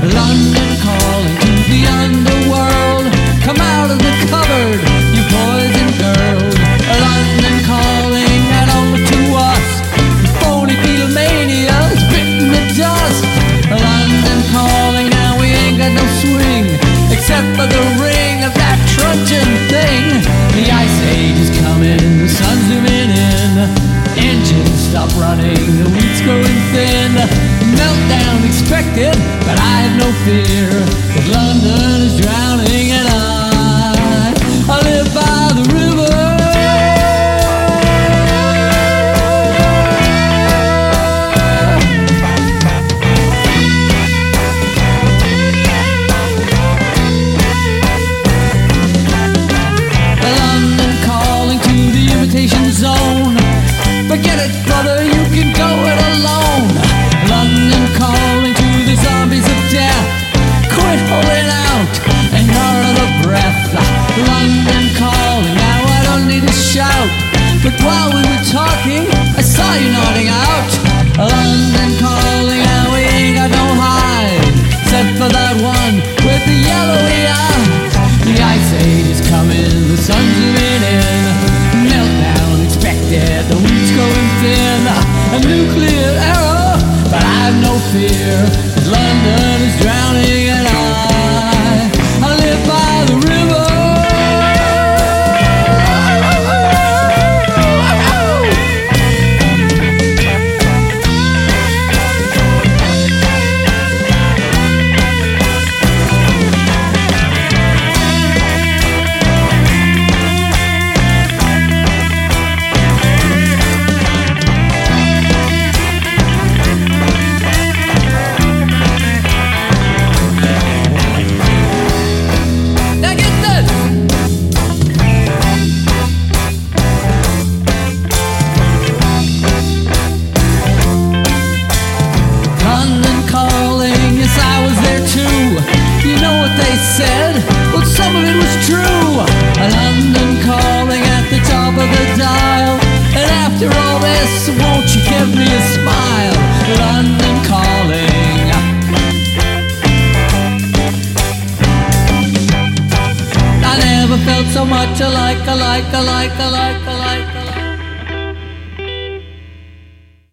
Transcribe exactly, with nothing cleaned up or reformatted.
London calling to the underworld. Come out of the cupboard, you boys and girls. London calling and over to us. Phony Beatlemania has bitten the dust. London calling, now we ain't got no swing except for the ring of that truncheon thing. The ice age is coming, the sun's zooming in. Engines stop running, the wheat's growing thin. Meltdown expected, but I have no fear, 'cause London is drowning and I, I live by the river. London calling to the imitation zone. Forget it, brother, you can go it alone. London calling to the zombies of death. Quit holding out and you're out of breath. London calling, now I don't need to shout, but while we were talking, I saw you nodding out. London calling, now we ain't got no hide, except for that one with the yellowy eyes. The ice age is coming, the sun's zooming in. Meltdown expected, the wheat's going thin. A nuclear error, but I have no fear, 'cause London is drowning and I, I live by the river. They said, well, some of it was true. London calling at the top of the dial. And after all this, won't you give me a smile? London calling. I never felt so much alike, alike, alike, alike, alike, alike.